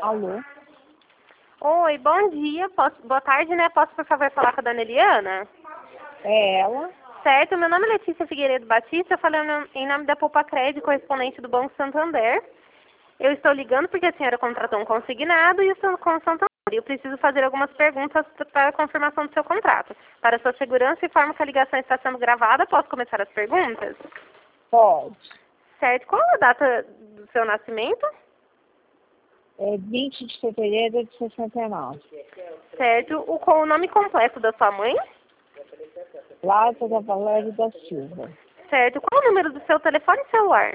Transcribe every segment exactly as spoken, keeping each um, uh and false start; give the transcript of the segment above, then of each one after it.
Alô? Oi, bom dia. Posso, boa tarde, né? Posso, por favor, falar com a dona Eliana? É ela? Certo, meu nome é Letícia Figueiredo Batista, falando em nome da Poupa Crédito, correspondente do Banco Santander. Eu estou ligando porque a senhora contratou um consignado e eu estou com o Santander. Eu preciso fazer algumas perguntas para a confirmação do seu contrato. Para sua segurança, informo que a ligação está sendo gravada. Posso começar as perguntas? Pode. Certo. Qual a data do seu nascimento? É vinte de fevereiro de sessenta e nove. Certo. O, qual o nome completo da sua mãe? Lázara Valério da Silva. Certo. Qual o número do seu telefone celular?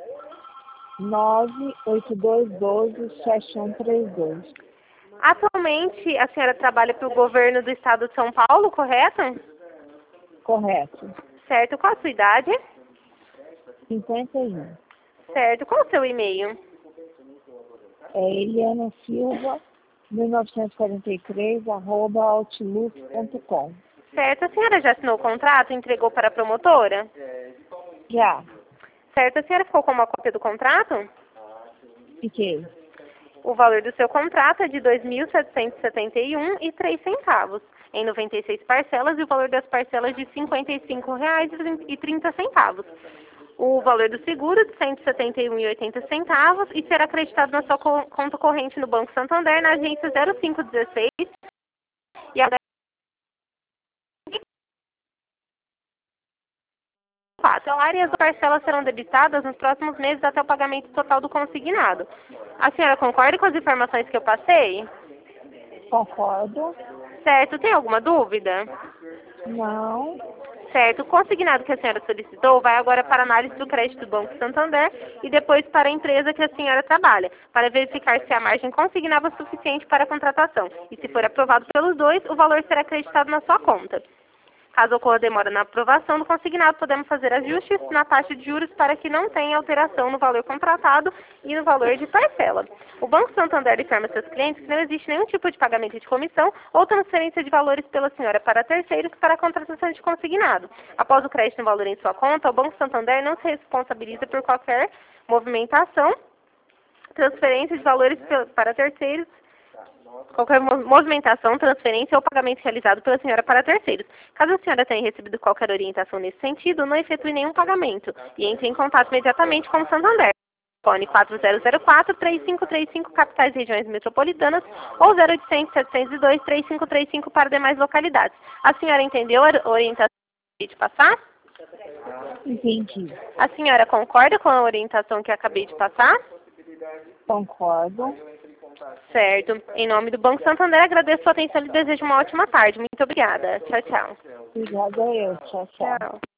nove oito dois um dois sete um três dois. Atualmente, a senhora trabalha para o governo do estado de São Paulo, correto? Correto. Certo. Qual a sua idade? cinquenta e um. Certo. Qual o seu e-mail? É Eliana Silva, mil novecentos e quarenta e três, arroba outlook ponto com. Certo. A senhora já assinou o contrato e entregou para a promotora? Já. Certo. A senhora ficou com uma cópia do contrato? Fiquei. O valor do seu contrato é de dois mil setecentos e setenta e um reais e três centavos, em noventa e seis parcelas, e o valor das parcelas de cinquenta e cinco reais e trinta centavos. O valor do seguro de cento e setenta e um reais e oitenta centavos e será acreditado na sua co- conta corrente no Banco Santander, na agência zero cinco dezesseis, e a salário e as parcelas serão debitadas nos próximos meses até o pagamento total do consignado. A senhora concorda com as informações que eu passei? Concordo? Certo. Tem alguma dúvida? Não. Certo. O consignado que a senhora solicitou vai agora para a análise do crédito do Banco Santander e depois para a empresa que a senhora trabalha, para verificar se a margem consignava o suficiente para a contratação. E se for aprovado pelos dois, o valor será acreditado na sua conta. Caso ocorra demora na aprovação do consignado, podemos fazer ajustes na taxa de juros para que não tenha alteração no valor contratado e no valor de parcela. O Banco Santander informa seus clientes que não existe nenhum tipo de pagamento de comissão ou transferência de valores pela senhora para terceiros para a contratação de consignado. Após o crédito no valor em sua conta, o Banco Santander não se responsabiliza por qualquer movimentação, transferência de valores para terceiros, qualquer movimentação, transferência ou pagamento realizado pela senhora para terceiros. Caso a senhora tenha recebido qualquer orientação nesse sentido, não efetue nenhum pagamento e entre em contato imediatamente com o Santander. Telefone quatro zero zero quatro, três cinco três cinco, capitais e regiões metropolitanas, ou zero oitocentos, setecentos e dois, três cinco três cinco para demais localidades. A senhora entendeu a orientação que eu acabei de passar? Entendi. A senhora concorda com a orientação que eu acabei de passar? Concordo. Certo. Em nome do Banco Santander, agradeço a sua atenção e desejo uma ótima tarde. Muito obrigada. Tchau, tchau. Obrigada eu. Tchau, tchau. Tchau.